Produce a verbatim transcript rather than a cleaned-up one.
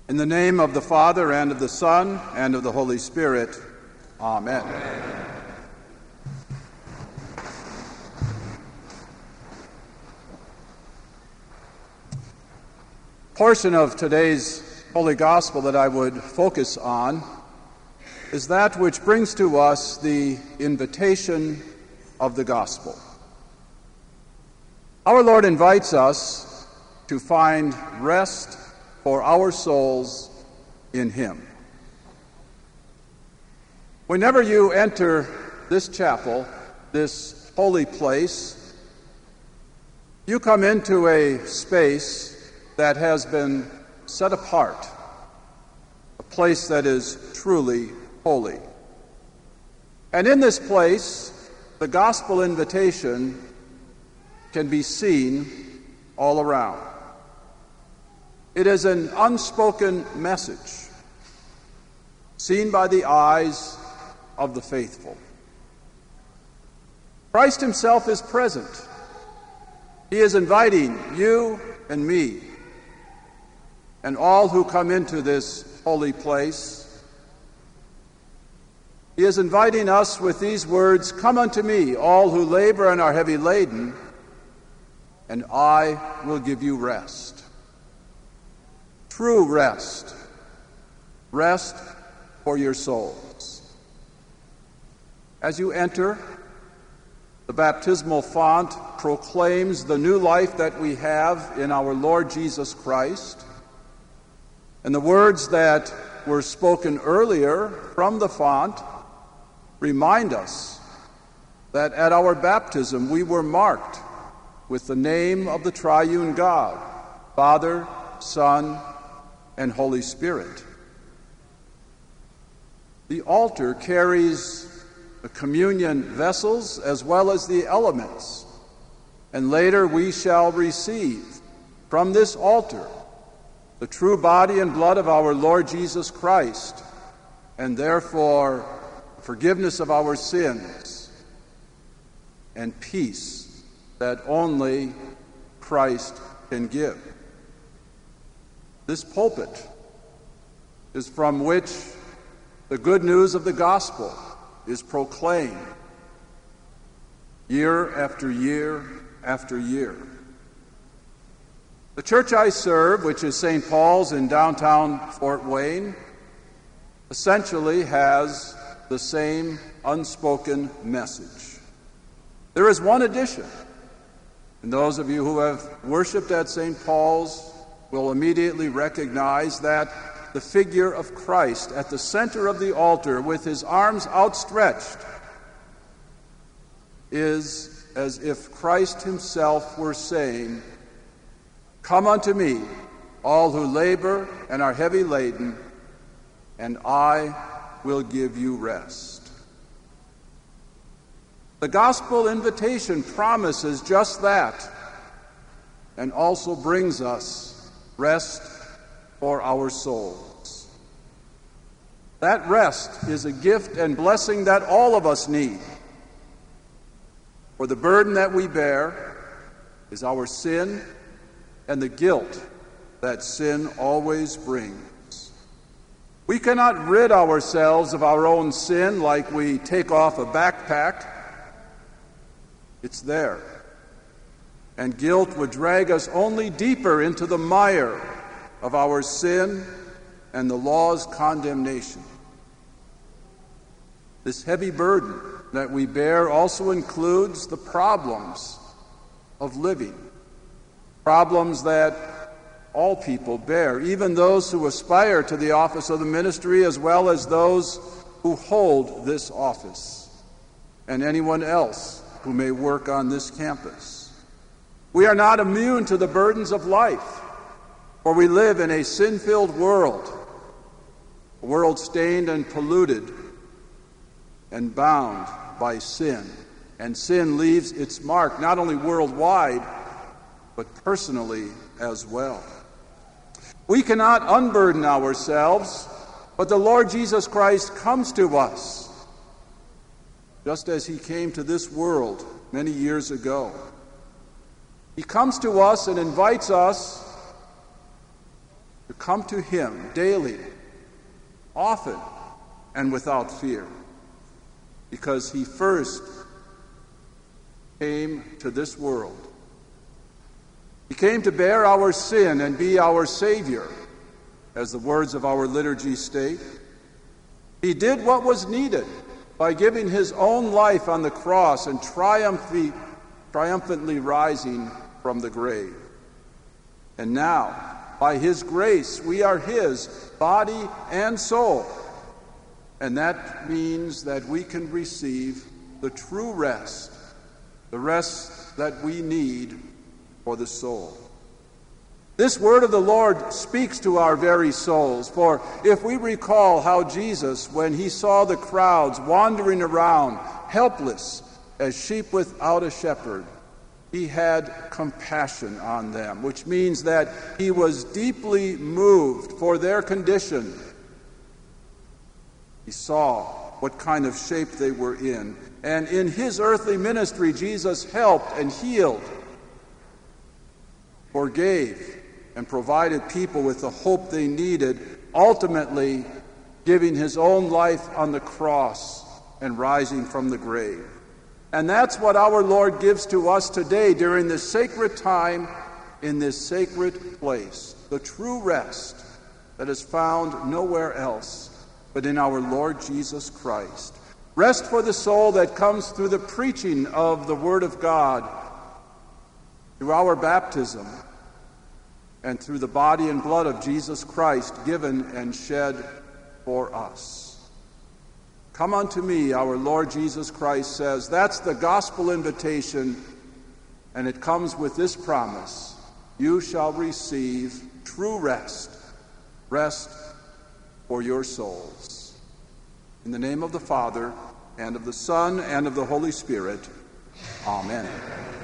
In the name of the Father, and of the Son, and of the Holy Spirit, Amen. Amen. Portion of today's Holy Gospel that I would focus on is that which brings to us the invitation of the Gospel. Our Lord invites us to find rest for our souls in Him. Whenever you enter this chapel, this holy place, you come into a space that has been set apart, a place that is truly holy. And in this place, the gospel invitation can be seen all around. It is an unspoken message, seen by the eyes of the faithful. Christ Himself is present. He is inviting you and me and all who come into this holy place. He is inviting us with these words, "Come unto me, all who labor and are heavy laden, and I will give you rest." True rest, rest for your souls. As you enter, the baptismal font proclaims the new life that we have in our Lord Jesus Christ. And the words that were spoken earlier from the font remind us that at our baptism we were marked with the name of the triune God, Father, Son, and Holy Spirit. The altar carries the communion vessels as well as the elements, and later we shall receive from this altar the true body and blood of our Lord Jesus Christ, and therefore forgiveness of our sins and peace that only Christ can give. This pulpit is from which the good news of the gospel is proclaimed year after year after year. The church I serve, which is Saint Paul's in downtown Fort Wayne, essentially has the same unspoken message. There is one addition, and those of you who have worshiped at Saint Paul's will immediately recognize that the figure of Christ at the center of the altar with His arms outstretched is as if Christ Himself were saying, "Come unto me, all who labor and are heavy laden, and I will give you rest." The gospel invitation promises just that, and also brings us rest for our souls. That rest is a gift and blessing that all of us need. For the burden that we bear is our sin and the guilt that sin always brings. We cannot rid ourselves of our own sin like we take off a backpack. It's there. And guilt would drag us only deeper into the mire of our sin and the law's condemnation. This heavy burden that we bear also includes the problems of living, problems that all people bear, even those who aspire to the office of the ministry as well as those who hold this office, and anyone else who may work on this campus. We are not immune to the burdens of life, for we live in a sin-filled world, a world stained and polluted and bound by sin. And sin leaves its mark not only worldwide, but personally as well. We cannot unburden ourselves, but the Lord Jesus Christ comes to us, just as He came to this world many years ago. He comes to us and invites us to to come to him daily, often, and without fear, because he first came to this world. He came to bear our sin and be our Savior, as the words of our liturgy state. He did what was needed by giving his own life on the cross and triumphantly, triumphantly rising from the grave. And now, by his grace, we are his body and soul. And that means that we can receive the true rest, the rest that we need for the soul. This word of the Lord speaks to our very souls, for if we recall how Jesus, when he saw the crowds wandering around, helpless as sheep without a shepherd, he had compassion on them, which means that he was deeply moved for their condition. He saw what kind of shape they were in, and in his earthly ministry, Jesus helped and healed, forgave, and provided people with the hope they needed, ultimately giving his own life on the cross and rising from the grave. And that's what our Lord gives to us today during this sacred time in this sacred place, the true rest that is found nowhere else but in our Lord Jesus Christ. Rest for the soul that comes through the preaching of the Word of God, through our baptism, and through the body and blood of Jesus Christ given and shed for us. Come unto me, our Lord Jesus Christ says. That's the gospel invitation, and it comes with this promise: you shall receive true rest, rest for your souls. In the name of the Father, and of the Son, and of the Holy Spirit, amen.